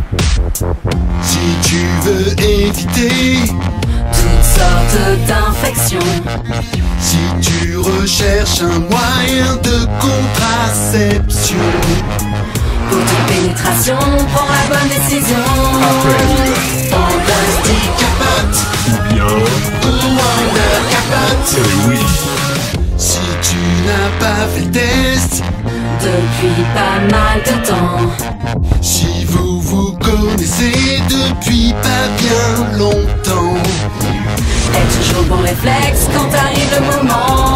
Si tu veux éviter toutes sortes d'infections, si tu recherches un moyen de contraception, pour toute pénétration, prends la bonne décision. en plastique capote Ou bien, ou en leur capote. oui. Si tu n'as pas fait le test, Depuis pas mal de temps, si vous vous connaissez depuis pas bien longtemps, aie toujours bon réflexe quand arrive le moment.